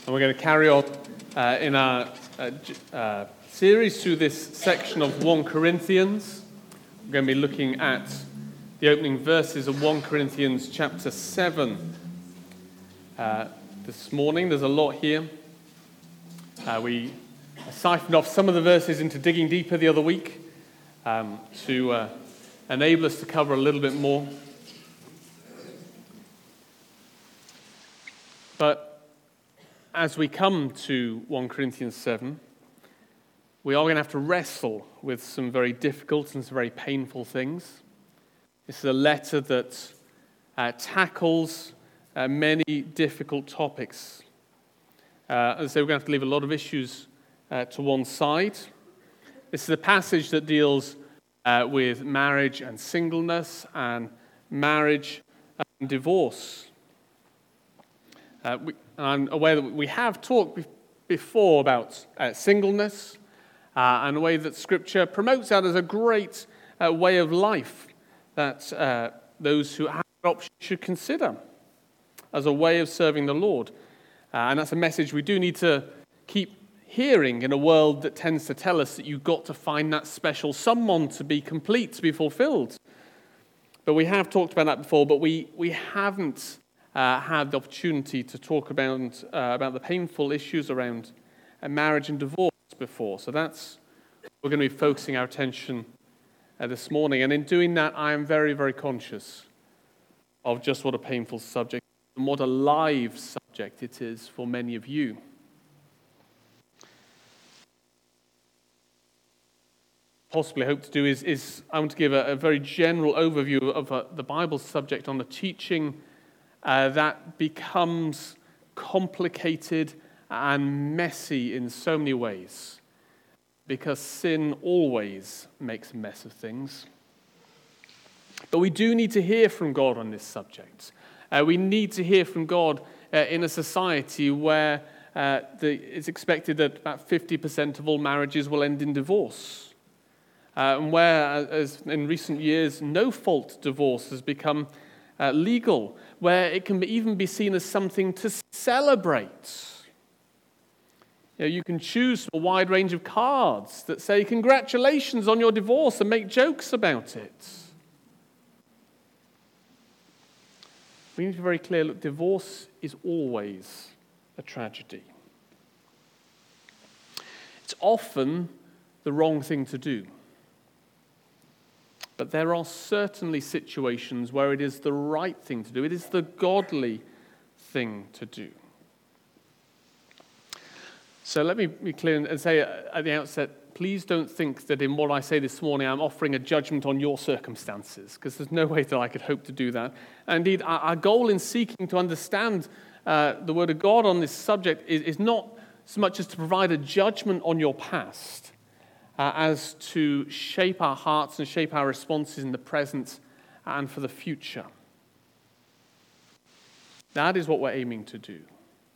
And we're going to carry on in our series through this section of 1 Corinthians. We're going to be looking at the opening verses of 1 Corinthians chapter 7 this morning. There's a lot here. We siphoned off some of the verses into digging deeper the other week to enable us to cover a little bit more. But as we come to 1 Corinthians 7, we are going to have to wrestle with some very difficult and some very painful things. This is a letter that tackles many difficult topics. As I say, we're going to have to leave a lot of issues to one side. This is a passage that deals with marriage and singleness and marriage and divorce. I'm aware that we have talked before about singleness and the way that Scripture promotes that as a great way of life that those who have that option should consider as a way of serving the Lord. And that's a message we do need to keep hearing in a world that tends to tell us that you've got to find that special someone to be complete, to be fulfilled. But we have talked about that before, but we haven't had the opportunity to talk about the painful issues around marriage and divorce before. So that's what we're going to be focusing our attention this morning. And in doing that, I am very, very conscious of just what a painful subject and what a live subject it is for many of you. Possibly hope to do is I want to give a very general overview of the Bible subject on the teaching that becomes complicated and messy in so many ways, because sin always makes a mess of things. But we do need to hear from God on this subject. We need to hear from God in a society where it's expected that about 50% of all marriages will end in divorce, and where, as in recent years, no-fault divorce has become legal, where it can even be seen as something to celebrate. You can choose a wide range of cards that say, congratulations on your divorce, and make jokes about it. We need to be very clear, look, divorce is always a tragedy. It's often the wrong thing to do. But there are certainly situations where it is the right thing to do. It is the godly thing to do. So let me be clear and say at the outset, please don't think that in what I say this morning I'm offering a judgment on your circumstances, because there's no way that I could hope to do that. And indeed, our goal in seeking to understand the Word of God on this subject is not so much as to provide a judgment on your past, as to shape our hearts and shape our responses in the present and for the future. That is what we're aiming to do.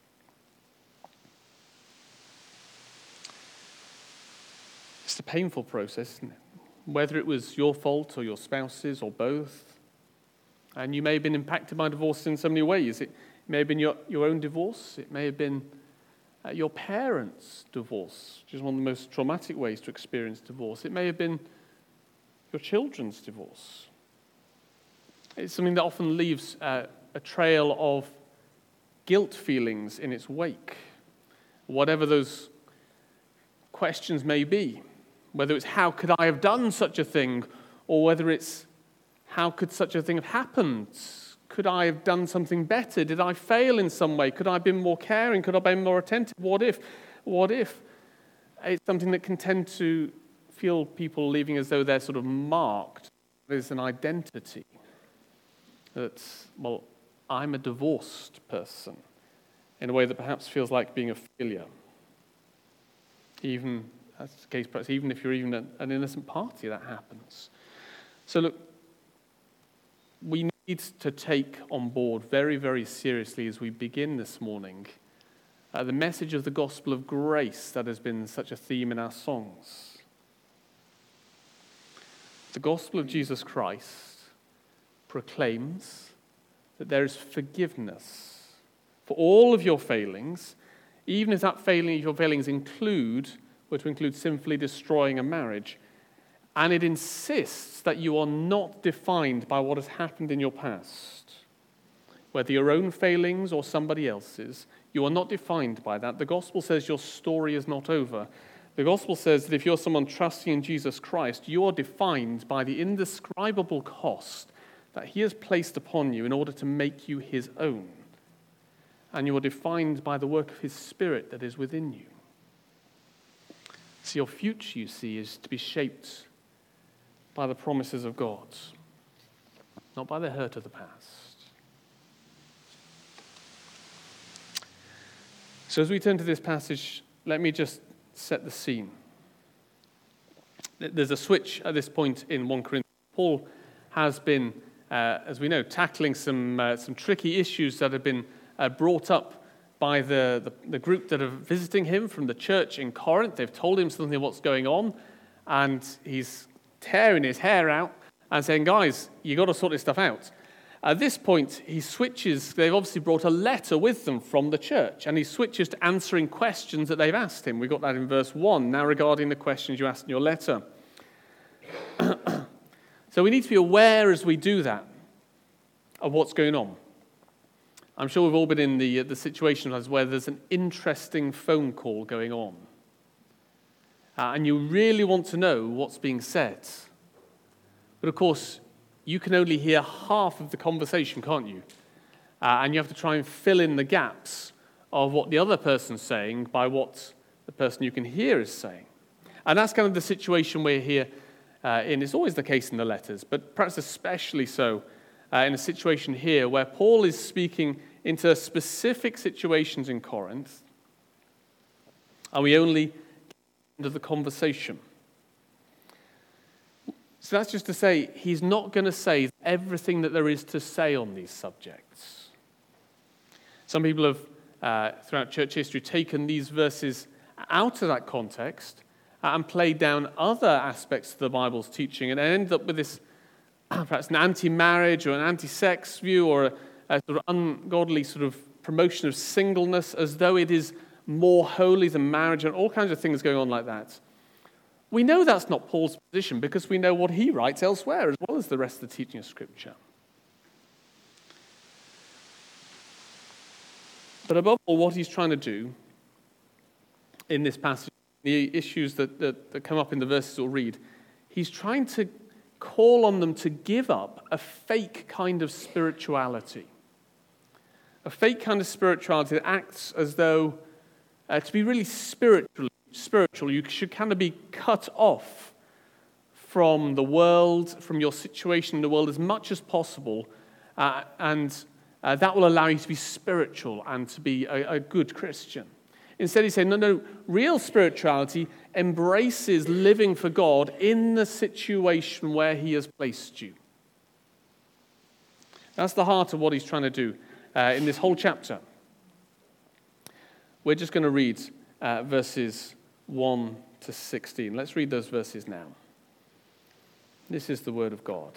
It's a painful process, isn't it? Whether it was your fault or your spouse's or both. And you may have been impacted by divorce in so many ways. It may have been your own divorce. It may have been your parents' divorce, which is one of the most traumatic ways to experience divorce. It may have been your children's divorce. It's something that often leaves a trail of guilt feelings in its wake, whatever those questions may be. Whether it's how could I have done such a thing, or whether it's how could such a thing have happened? Could I have done something better? Did I fail in some way? Could I have been more caring? Could I have been more attentive? What if? What if? It's something that can tend to feel people leaving as though they're sort of marked as an identity. That, well, I'm a divorced person, in a way that perhaps feels like being a failure. Even, as the case perhaps, even if you're even an innocent party, that happens. So look, we need to take on board very, very seriously as we begin this morning the message of the gospel of grace that has been such a theme in our songs. The gospel of Jesus Christ proclaims that there is forgiveness for all of your failings even if your failings were to include sinfully destroying a marriage. And it insists that you are not defined by what has happened in your past. Whether your own failings or somebody else's, you are not defined by that. The gospel says your story is not over. The gospel says that if you're someone trusting in Jesus Christ, you are defined by the indescribable cost that he has placed upon you in order to make you his own. And you are defined by the work of his Spirit that is within you. So your future, you see, is to be shaped by the promises of God, not by the hurt of the past. So as we turn to this passage, let me just set the scene. There's a switch at this point in 1 Corinthians. Paul has been, as we know, tackling some tricky issues that have been brought up by the group that are visiting him from the church in Corinth. They've told him something of what's going on, and he's tearing his hair out and saying, guys, you've got to sort this stuff out. At this point, he switches. They've obviously brought a letter with them from the church, and he switches to answering questions that they've asked him. We got that in verse 1, now regarding the questions you asked in your letter. So we need to be aware as we do that of what's going on. I'm sure we've all been in the situation where there's an interesting phone call going on. And you really want to know what's being said. But of course, you can only hear half of the conversation, can't you? And you have to try and fill in the gaps of what the other person's saying by what the person you can hear is saying. And that's kind of the situation we're here in. It's always the case in the letters, but perhaps especially so in a situation here where Paul is speaking into specific situations in Corinth, and we only get into the conversation. So that's just to say, he's not going to say everything that there is to say on these subjects. Some people have, throughout church history, taken these verses out of that context and played down other aspects of the Bible's teaching and ended up with this, perhaps an anti-marriage or an anti-sex view or a sort of ungodly sort of promotion of singleness as though it is more holy than marriage and all kinds of things going on like that. We know that's not Paul's position because we know what he writes elsewhere as well as the rest of the teaching of Scripture. But above all, what he's trying to do in this passage, the issues that come up in the verses we'll read, he's trying to call on them to give up a fake kind of spirituality. A fake kind of spirituality that acts as though to be really spiritual, you should kind of be cut off from the world, from your situation in the world as much as possible, and that will allow you to be spiritual and to be a good Christian. Instead, he's saying, no, real spirituality embraces living for God in the situation where he has placed you. That's the heart of what he's trying to do in this whole chapter. We're just going to read verses 1 to 16. Let's read those verses now. This is the word of God.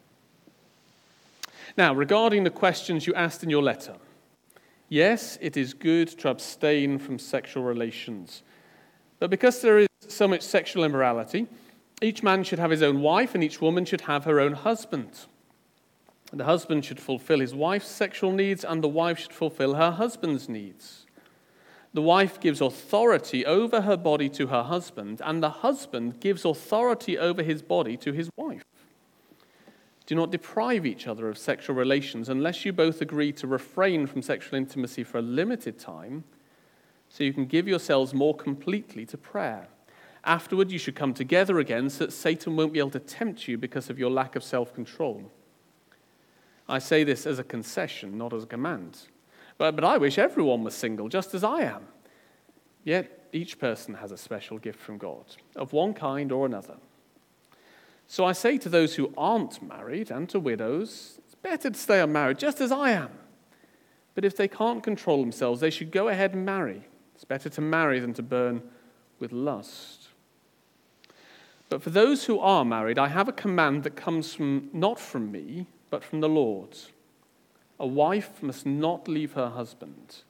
Now, regarding the questions you asked in your letter, yes, it is good to abstain from sexual relations. But because there is so much sexual immorality, each man should have his own wife and each woman should have her own husband. And the husband should fulfill his wife's sexual needs and the wife should fulfill her husband's needs. The wife gives authority over her body to her husband, and the husband gives authority over his body to his wife. Do not deprive each other of sexual relations unless you both agree to refrain from sexual intimacy for a limited time, so you can give yourselves more completely to prayer. Afterward, you should come together again so that Satan won't be able to tempt you because of your lack of self-control. I say this as a concession, not as a command. But I wish everyone was single, just as I am. Yet each person has a special gift from God, of one kind or another. So I say to those who aren't married and to widows, it's better to stay unmarried, just as I am. But if they can't control themselves, they should go ahead and marry. It's better to marry than to burn with lust. But for those who are married, I have a command that comes not from me, but from the Lord. A wife must not leave her husband.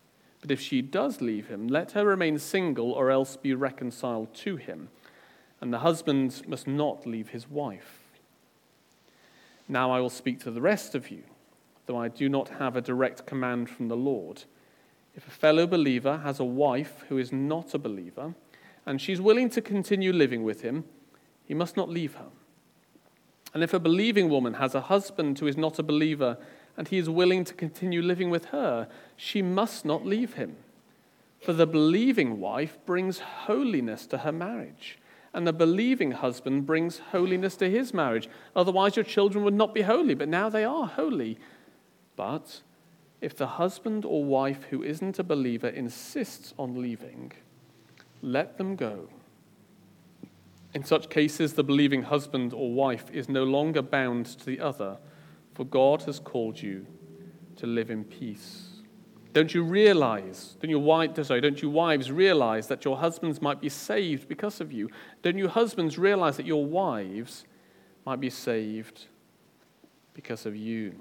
But if she does leave him, let her remain single or else be reconciled to him. And the husband must not leave his wife. Now I will speak to the rest of you, though I do not have a direct command from the Lord. If a fellow believer has a wife who is not a believer, and she's willing to continue living with him, he must not leave her. And if a believing woman has a husband who is not a believer, and he is willing to continue living with her, she must not leave him. For the believing wife brings holiness to her marriage, and the believing husband brings holiness to his marriage. Otherwise your children would not be holy, but now they are holy. But if the husband or wife who isn't a believer insists on leaving, let them go. In such cases, the believing husband or wife is no longer bound to the other, for God has called you to live in peace. Don't you wives realize that your husbands might be saved because of you? Don't you husbands realize that your wives might be saved because of you?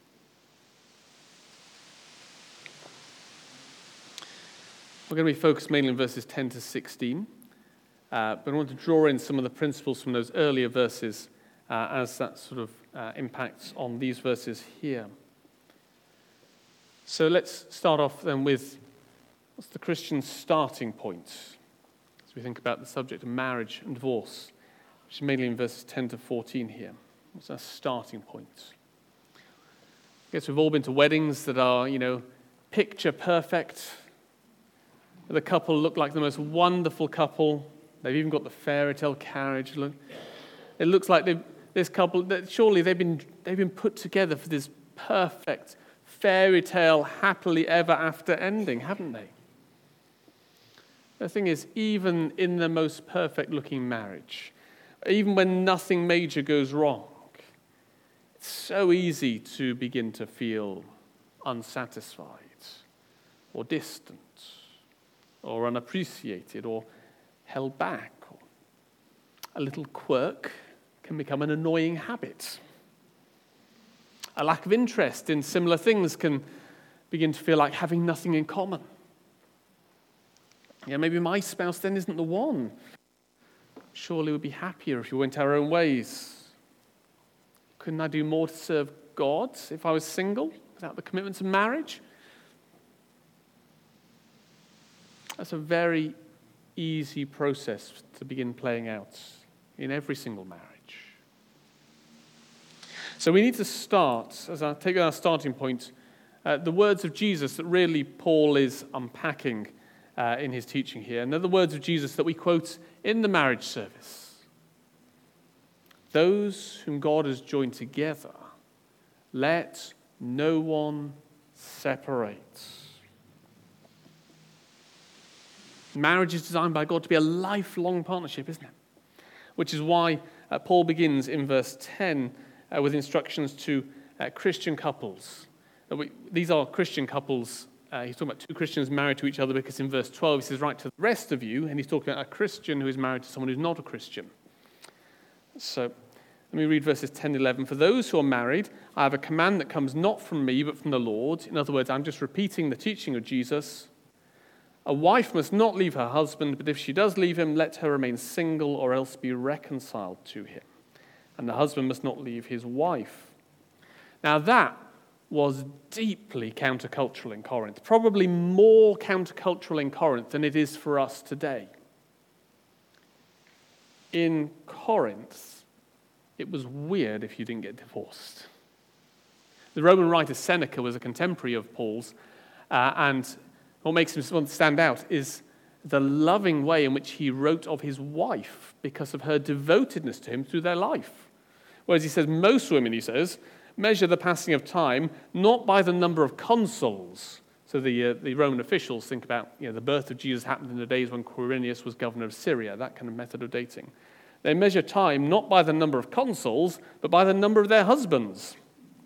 We're going to be focused mainly on verses 10 to 16. But I want to draw in some of the principles from those earlier verses as that sort of impacts on these verses here. So let's start off then with what's the Christian starting point as we think about the subject of marriage and divorce, which is mainly in verses 10 to 14 here. What's our starting point? I guess we've all been to weddings that are, picture perfect. The couple look like the most wonderful couple. They've even got the fairy tale carriage. Look, it looks like this couple. Surely they've been put together for this perfect fairy tale, happily ever after ending, haven't they? The thing is, even in the most perfect looking marriage, even when nothing major goes wrong, it's so easy to begin to feel unsatisfied or distant or unappreciated or held back. A little quirk can become an annoying habit. A lack of interest in similar things can begin to feel like having nothing in common. Maybe my spouse then isn't the one. Surely we'd be happier if we went our own ways. Couldn't I do more to serve God if I was single without the commitments of marriage? That's a very easy process to begin playing out in every single marriage. So we need to start, as I take our starting point, the words of Jesus that really Paul is unpacking in his teaching here. And they're the words of Jesus that we quote in the marriage service. Those whom God has joined together, let no one separate. Marriage is designed by God to be a lifelong partnership, isn't it? Which is why Paul begins in verse 10 with instructions to Christian couples. These are Christian couples. He's talking about two Christians married to each other because in verse 12 he says, "Right to the rest of you," and he's talking about a Christian who is married to someone who's not a Christian. So let me read verses 10 and 11. "For those who are married, I have a command that comes not from me but from the Lord." In other words, I'm just repeating the teaching of Jesus. "A wife must not leave her husband, but if she does leave him, let her remain single or else be reconciled to him. And the husband must not leave his wife." Now that was deeply countercultural in Corinth, probably more countercultural in Corinth than it is for us today. In Corinth, it was weird if you didn't get divorced. The Roman writer Seneca was a contemporary of Paul's, and what makes him stand out is the loving way in which he wrote of his wife because of her devotedness to him through their life. Whereas he says, most women, he says, measure the passing of time not by the number of consuls. So the Roman officials think about, the birth of Jesus happened in the days when Quirinius was governor of Syria, that kind of method of dating. They measure time not by the number of consuls, but by the number of their husbands,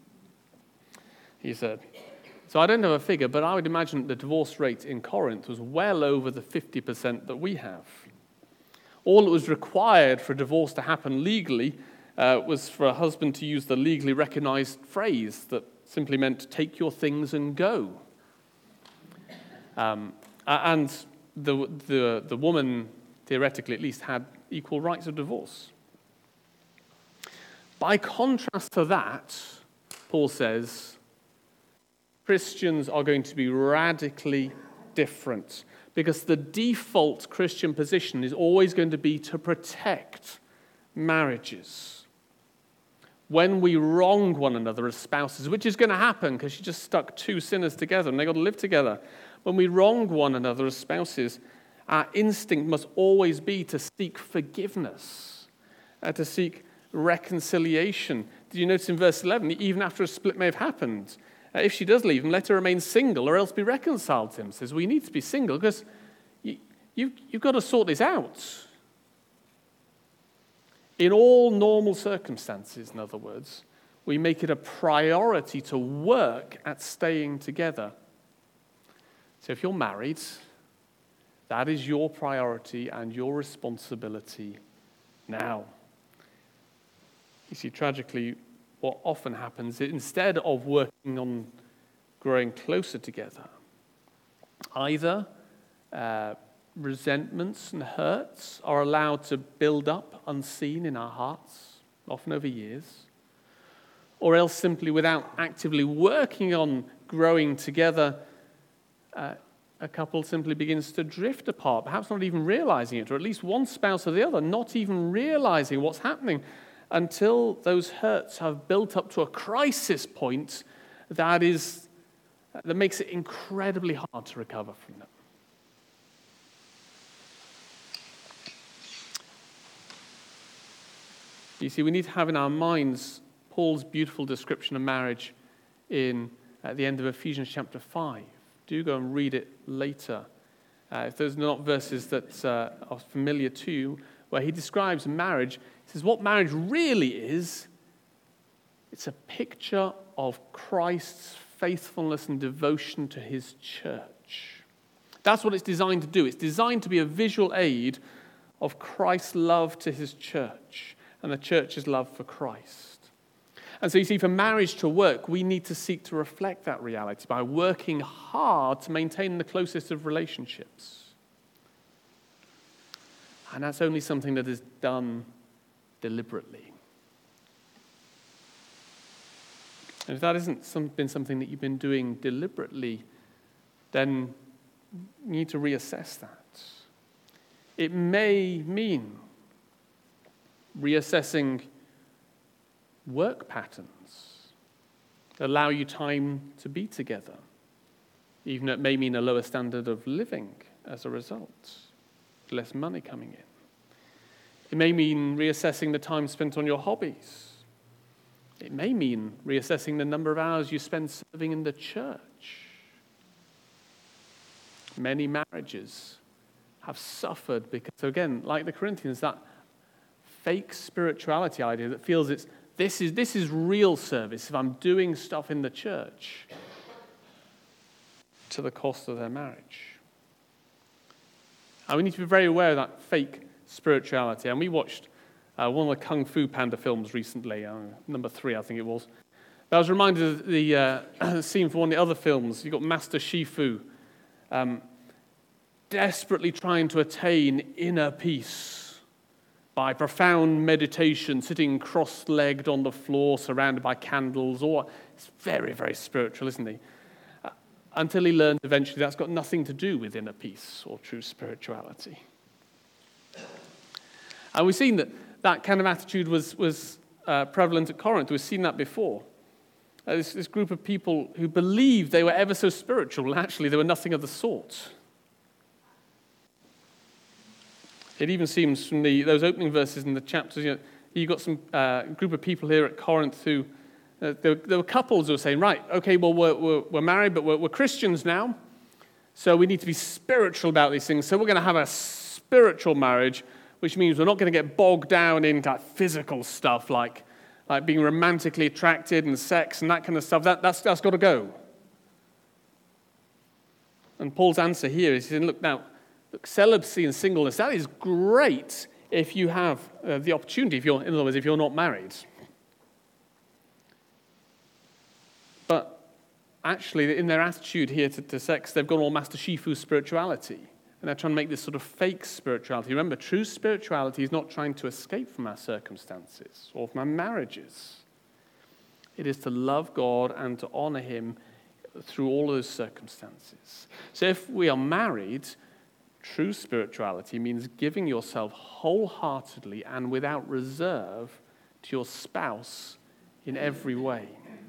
he said. So I don't have a figure, but I would imagine the divorce rate in Corinth was well over the 50% that we have. All that was required for divorce to happen legally was for a husband to use the legally recognized phrase that simply meant take your things and go. And the woman, theoretically at least, had equal rights of divorce. By contrast to that, Paul says, Christians are going to be radically different, because the default Christian position is always going to be to protect marriages. When we wrong one another as spouses, which is going to happen because you just stuck two sinners together and they've got to live together. When we wrong one another as spouses, our instinct must always be to seek forgiveness, to seek reconciliation. Did you notice in verse 11, even after a split may have happened, if she does leave him, let her remain single or else be reconciled to him. Says, we need to be single because you've got to sort this out. In all normal circumstances, in other words, we make it a priority to work at staying together. So if you're married, that is your priority and your responsibility now. You see, tragically, what often happens is instead of working on growing closer together, either resentments and hurts are allowed to build up unseen in our hearts, often over years, or else simply without actively working on growing together, a couple simply begins to drift apart, perhaps not even realizing it, or at least one spouse or the other not even realizing what's happening until those hurts have built up to a crisis point that makes it incredibly hard to recover from them. You see, we need to have in our minds Paul's beautiful description of marriage at the end of Ephesians chapter 5. Do go and read it later. If those are not verses that are familiar to you, where he describes marriage, he says what marriage really is, it's a picture of Christ's faithfulness and devotion to his church. That's what it's designed to do. It's designed to be a visual aid of Christ's love to his church and the church's love for Christ. And so you see, for marriage to work, we need to seek to reflect that reality by working hard to maintain the closest of relationships. And that's only something that is done deliberately. And if that hasn't been something that you've been doing deliberately, then you need to reassess that. It may mean reassessing work patterns that allow you time to be together, even though it may mean a lower standard of living as a result, less money coming in. It may mean reassessing the time spent on your hobbies. It may mean reassessing the number of hours you spend serving in the church. Many marriages have suffered because, again, like the Corinthians, that fake spirituality idea that feels this is real service if I'm doing stuff in the church to the cost of their marriage. And we need to be very aware of that fake spirituality. And we watched one of the Kung Fu Panda films recently, number 3, I think it was. I was reminded of the scene from one of the other films. You've got Master Shifu desperately trying to attain inner peace by profound meditation, sitting cross-legged on the floor, surrounded by candles. It's very, very spiritual, isn't he? Until he learned eventually that's got nothing to do with inner peace or true spirituality. And we've seen that kind of attitude was prevalent at Corinth. We've seen that before. This group of people who believed they were ever so spiritual, and actually they were nothing of the sort. It even seems from those opening verses in the chapters, you've got some group of people here at Corinth who, there were couples who were saying, right, okay, well, we're married, but we're Christians now, so we need to be spiritual about these things. So we're going to have a spiritual marriage, which means we're not going to get bogged down into physical stuff like being romantically attracted and sex and that kind of stuff. That's got to go. And Paul's answer here is, look, celibacy and singleness, that is great if you have the opportunity, in other words, if you're not married. But actually, in their attitude here to sex, they've gone all Master Shifu spirituality. And they're trying to make this sort of fake spirituality. Remember, true spirituality is not trying to escape from our circumstances or from our marriages. It is to love God and to honor him through all those circumstances. So if we are married, true spirituality means giving yourself wholeheartedly and without reserve to your spouse in every way.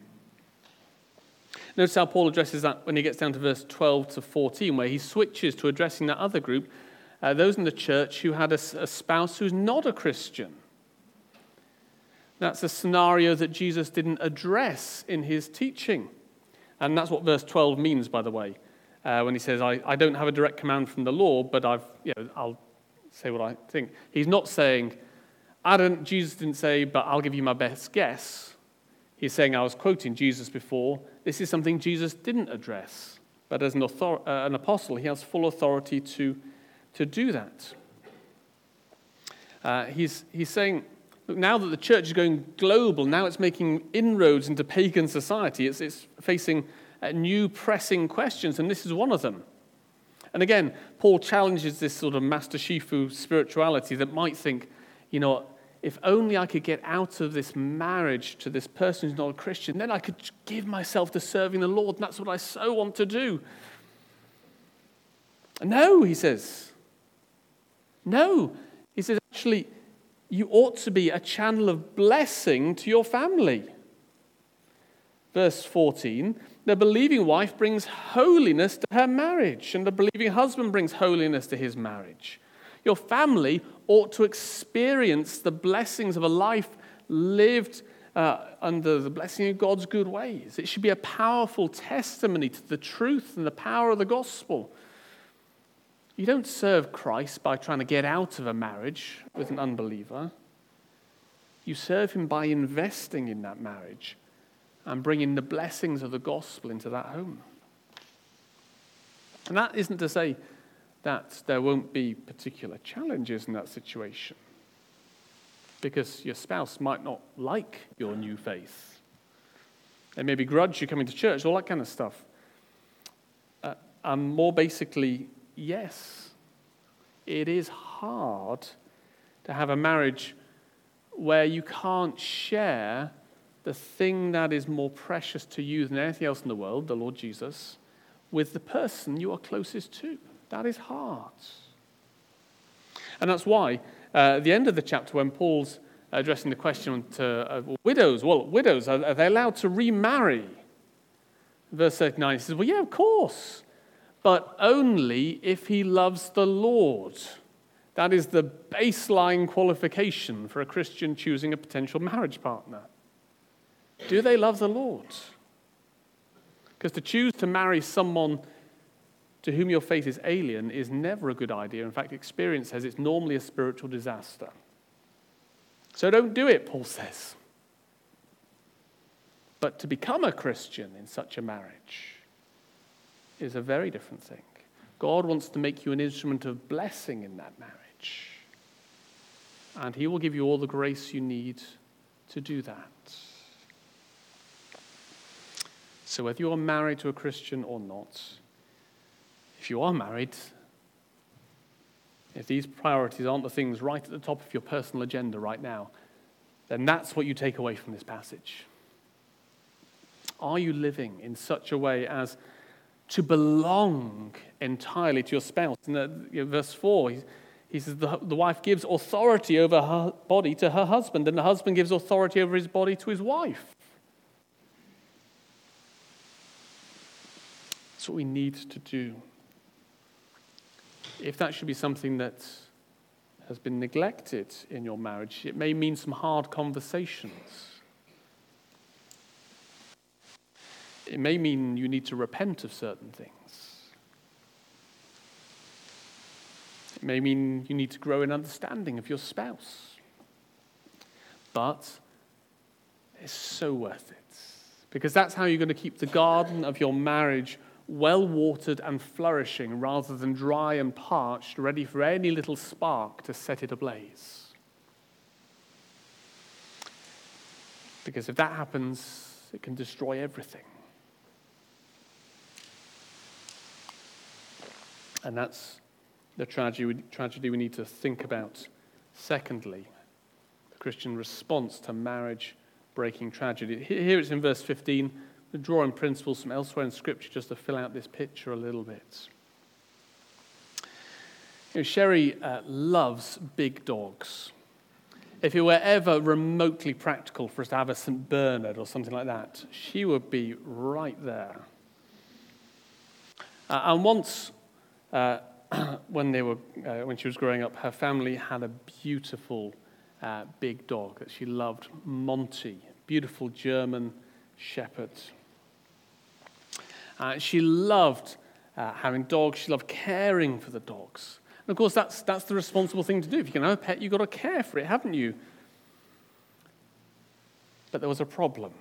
Notice how Paul addresses that when he gets down to verse 12 to 14, where he switches to addressing that other group, those in the church who had a spouse who's not a Christian. That's a scenario that Jesus didn't address in his teaching. And that's what verse 12 means, by the way, when he says, I don't have a direct command from the law, but I'll say what I think. He's not saying, Jesus didn't say, but I'll give you my best guess. He's saying, I was quoting Jesus before, this is something Jesus didn't address. But as an apostle, he has full authority to do that. He's saying, look, now that the church is going global, now it's making inroads into pagan society. It's facing new pressing questions, and this is one of them. And again, Paul challenges this sort of Master Shifu spirituality that might think, if only I could get out of this marriage to this person who's not a Christian, then I could give myself to serving the Lord, and that's what I so want to do. No, he says. No. He says, actually, you ought to be a channel of blessing to your family. Verse 14, the believing wife brings holiness to her marriage, and the believing husband brings holiness to his marriage. Your family ought to experience the blessings of a life lived under the blessing of God's good ways. It should be a powerful testimony to the truth and the power of the gospel. You don't serve Christ by trying to get out of a marriage with an unbeliever. You serve him by investing in that marriage and bringing the blessings of the gospel into that home. And that isn't to say that there won't be particular challenges in that situation, because your spouse might not like your new faith. They may begrudge you coming to church, all that kind of stuff. And more basically, yes, it is hard to have a marriage where you can't share the thing that is more precious to you than anything else in the world, the Lord Jesus, with the person you are closest to. That is hard. And that's why, at the end of the chapter, when Paul's addressing the question to widows, are they allowed to remarry? Verse 39, he says, well, yeah, of course, but only if he loves the Lord. That is the baseline qualification for a Christian choosing a potential marriage partner. Do they love the Lord? Because to choose to marry someone to whom your faith is alien is never a good idea. In fact, experience says it's normally a spiritual disaster. So don't do it, Paul says. But to become a Christian in such a marriage is a very different thing. God wants to make you an instrument of blessing in that marriage. And he will give you all the grace you need to do that. So whether you are married to a Christian or not, if you are married, if these priorities aren't the things right at the top of your personal agenda right now, then that's what you take away from this passage. Are you living in such a way as to belong entirely to your spouse? In verse 4, he says the wife gives authority over her body to her husband, and the husband gives authority over his body to his wife. That's what we need to do. If that should be something that has been neglected in your marriage, it may mean some hard conversations. It may mean you need to repent of certain things. It may mean you need to grow in understanding of your spouse. But it's so worth it, because that's how you're going to keep the garden of your marriage well-watered and flourishing, rather than dry and parched, ready for any little spark to set it ablaze. Because if that happens, it can destroy everything. And that's the tragedy we need to think about. Secondly, the Christian response to marriage-breaking tragedy. Here it's in verse 15. We're drawing principles from elsewhere in Scripture just to fill out this picture a little bit. Sherry loves big dogs. If it were ever remotely practical for us to have a St. Bernard or something like that, she would be right there. And once, when she was growing up, her family had a beautiful big dog that she loved, Monty, beautiful German shepherd. She loved having dogs. She loved caring for the dogs. And of course, that's the responsible thing to do. If you can have a pet, you've got to care for it, haven't you? But there was a problem.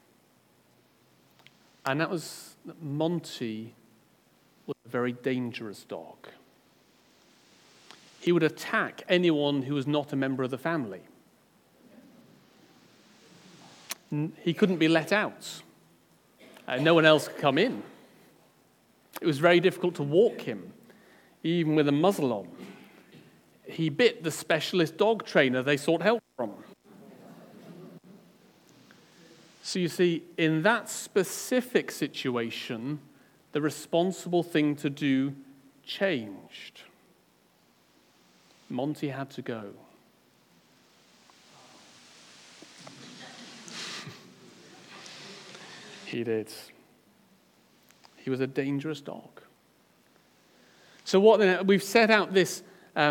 And that was that Monty was a very dangerous dog. He would attack anyone who was not a member of the family. He couldn't be let out. No one else could come in. It was very difficult to walk him, even with a muzzle on. He bit the specialist dog trainer they sought help from. So you see, in that specific situation, the responsible thing to do changed. Monty had to go. He did. He was a dangerous dog. So what then? We've set out this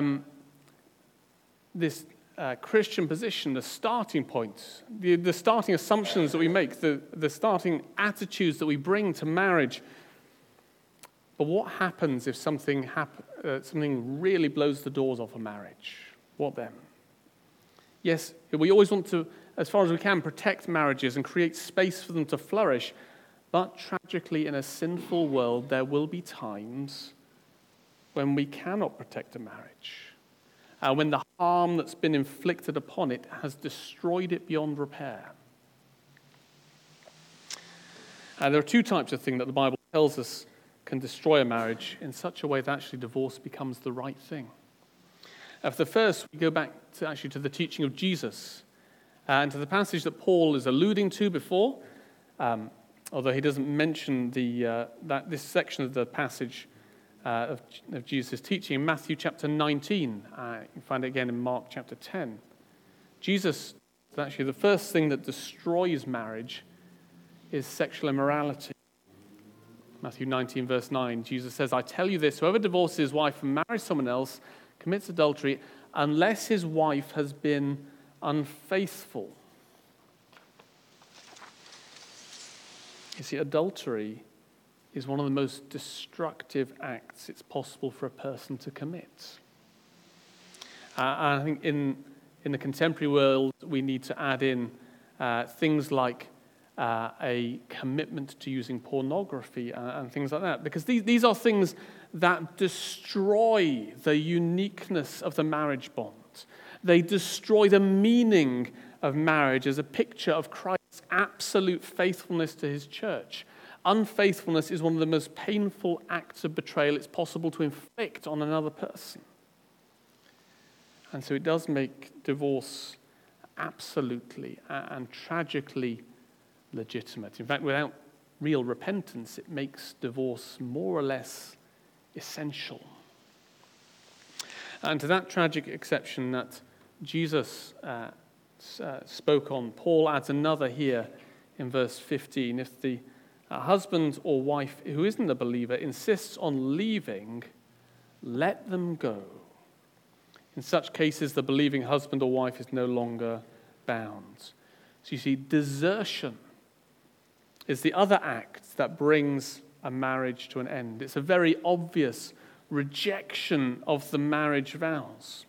Christian position, the starting point, the starting assumptions that we make, the starting attitudes that we bring to marriage. But what happens if something really blows the doors off a marriage? What then? Yes, we always want to, as far as we can, protect marriages and create space for them to flourish. But tragically, in a sinful world, there will be times when we cannot protect a marriage, when the harm that's been inflicted upon it has destroyed it beyond repair. There are two types of things that the Bible tells us can destroy a marriage in such a way that actually divorce becomes the right thing. For the first, we go back to the teaching of Jesus and to the passage that Paul is alluding to before, although he doesn't mention this section of the passage of Jesus' teaching in Matthew chapter 19. You can find it again in Mark chapter 10. Jesus, actually the first thing that destroys marriage is sexual immorality. Matthew 19 verse 9, Jesus says, "I tell you this, whoever divorces his wife and marries someone else commits adultery unless his wife has been unfaithful." You see, adultery is one of the most destructive acts it's possible for a person to commit. I think in the contemporary world, we need to add in things like a commitment to using pornography and things like that, because these are things that destroy the uniqueness of the marriage bond. They destroy the meaning of marriage as a picture of Christ's absolute faithfulness to his church. Unfaithfulness is one of the most painful acts of betrayal it's possible to inflict on another person. And so it does make divorce absolutely and tragically legitimate. In fact, without real repentance, it makes divorce more or less essential. And to that tragic exception that Jesus spoke on, Paul adds another here in verse 15. If the husband or wife who isn't a believer insists on leaving, let them go. In such cases, the believing husband or wife is no longer bound. So you see, desertion is the other act that brings a marriage to an end. It's a very obvious rejection of the marriage vows.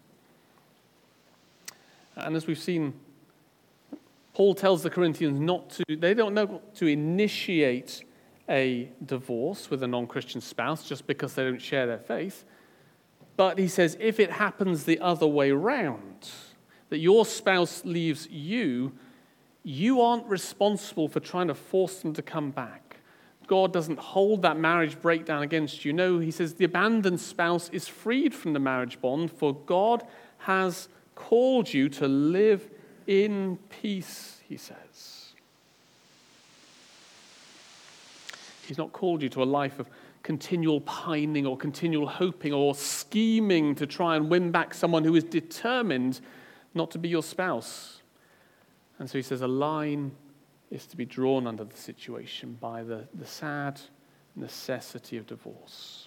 And as we've seen, Paul tells the Corinthians they don't know to initiate a divorce with a non-Christian spouse just because they don't share their faith. But he says, if it happens the other way round, that your spouse leaves you, you aren't responsible for trying to force them to come back. God doesn't hold that marriage breakdown against you. No, he says the abandoned spouse is freed from the marriage bond, for God has called you to live in peace, he says. He's not called you to a life of continual pining or continual hoping or scheming to try and win back someone who is determined not to be your spouse. And so he says a line is to be drawn under the situation by the sad necessity of divorce.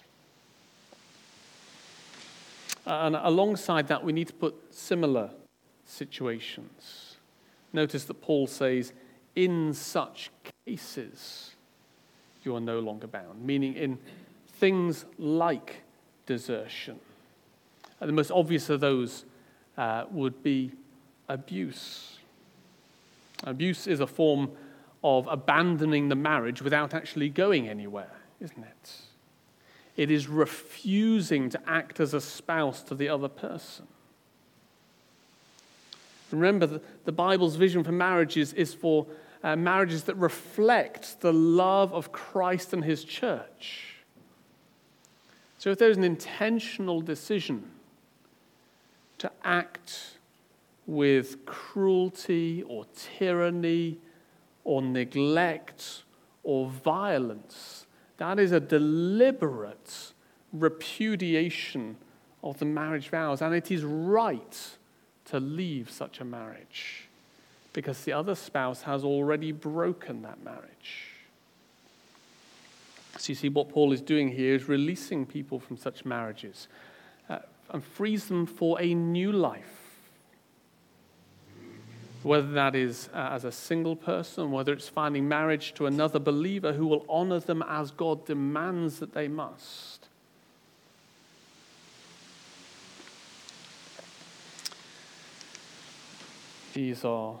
And alongside that, we need to put similar situations. Notice that Paul says, in such cases, you are no longer bound, meaning in things like desertion. And the most obvious of those would be abuse. Abuse is a form of abandoning the marriage without actually going anywhere, isn't it? It is refusing to act as a spouse to the other person. Remember, the Bible's vision for marriages is for marriages that reflect the love of Christ and his church. So if there's an intentional decision to act with cruelty or tyranny or neglect or violence, that is a deliberate repudiation of the marriage vows, and it is right to leave such a marriage because the other spouse has already broken that marriage. So you see, what Paul is doing here is releasing people from such marriages and frees them for a new life. Whether that is as a single person, whether it's finding marriage to another believer who will honor them as God demands that they must. These are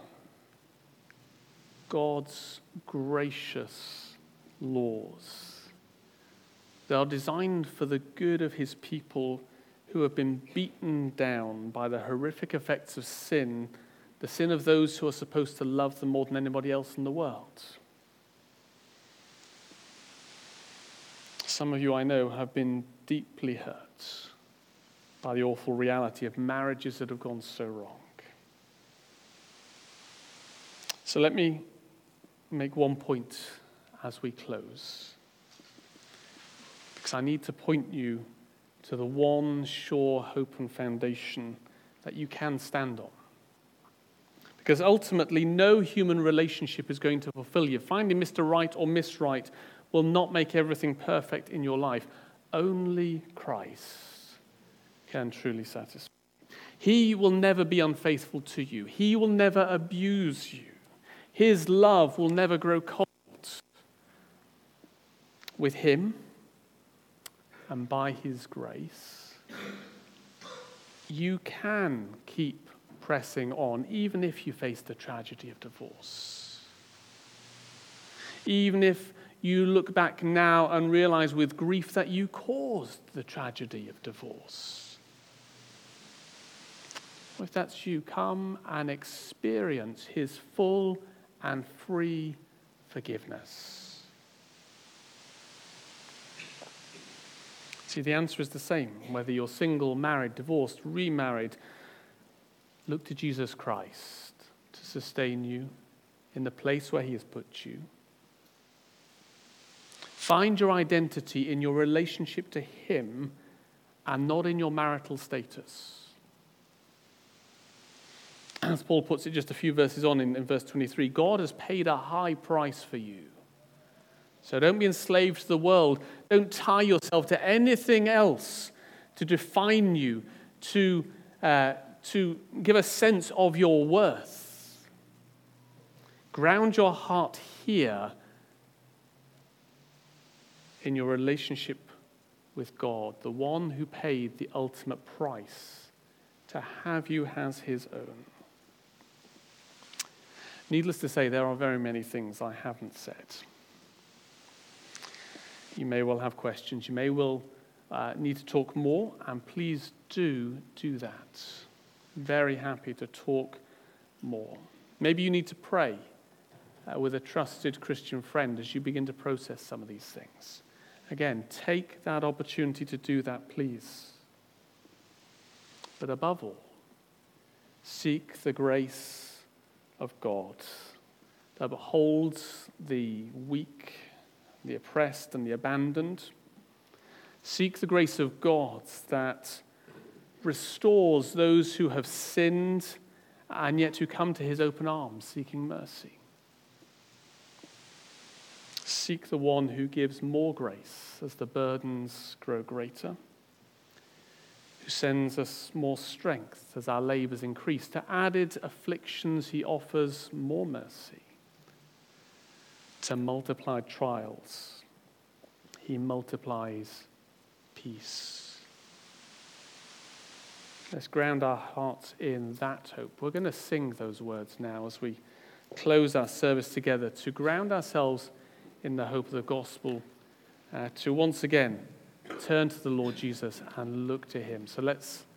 God's gracious laws. They are designed for the good of his people who have been beaten down by the horrific effects of sin, the sin of those who are supposed to love them more than anybody else in the world. Some of you I know have been deeply hurt by the awful reality of marriages that have gone so wrong. So let me make one point as we close, because I need to point you to the one sure hope and foundation that you can stand on. Because ultimately, no human relationship is going to fulfill you. Finding Mr. Right or Miss Right will not make everything perfect in your life. Only Christ can truly satisfy. He will never be unfaithful to you. He will never abuse you. His love will never grow cold. With him, and by his grace, you can keep pressing on, even if you face the tragedy of divorce. Even if you look back now and realize with grief that you caused the tragedy of divorce. If that's you, come and experience his full and free forgiveness. See, the answer is the same. Whether you're single, married, divorced, remarried, look to Jesus Christ to sustain you in the place where he has put you. Find your identity in your relationship to him and not in your marital status. As Paul puts it just a few verses on in verse 23, God has paid a high price for you. So don't be enslaved to the world. Don't tie yourself to anything else to define you, to give a sense of your worth. Ground your heart here in your relationship with God, the one who paid the ultimate price to have you as his own. Needless to say, there are very many things I haven't said. You may well have questions. You may well need to talk more, and please do that. Very happy to talk more. Maybe you need to pray with a trusted Christian friend as you begin to process some of these things. Again, take that opportunity to do that, please. But above all, seek the grace of God that beholds the weak, the oppressed, and the abandoned. Seek the grace of God that restores those who have sinned and yet who come to his open arms seeking mercy. Seek the one who gives more grace as the burdens grow greater, who sends us more strength as our labors increase. To added afflictions he offers more mercy. To multiplied trials he multiplies peace. Let's ground our hearts in that hope. We're going to sing those words now as we close our service together, to ground ourselves in the hope of the gospel, to once again turn to the Lord Jesus and look to him. So let's